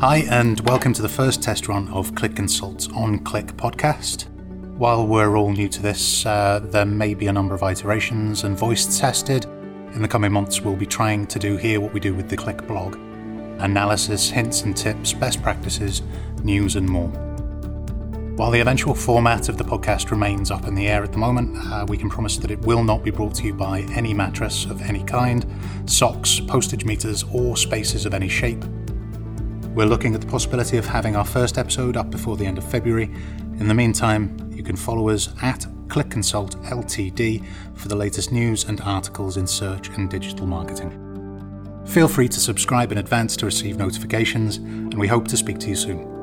Hi, and welcome to the first test run of Click Consult's On Click podcast. While we're all new to this, there may be a number of iterations and voice tested. In the coming months, we'll be trying to do here what we do with the Click blog: analysis, hints and tips, best practices, news and more. While the eventual format of the podcast remains up in the air at the moment, we can promise that it will not be brought to you by any mattress of any kind, socks, postage meters, or spaces of any shape. We're looking at the possibility of having our first episode up before the end of February. In the meantime, you can follow us at Click Consult Ltd for the latest news and articles in search and digital marketing. Feel free to subscribe in advance to receive notifications, and we hope to speak to you soon.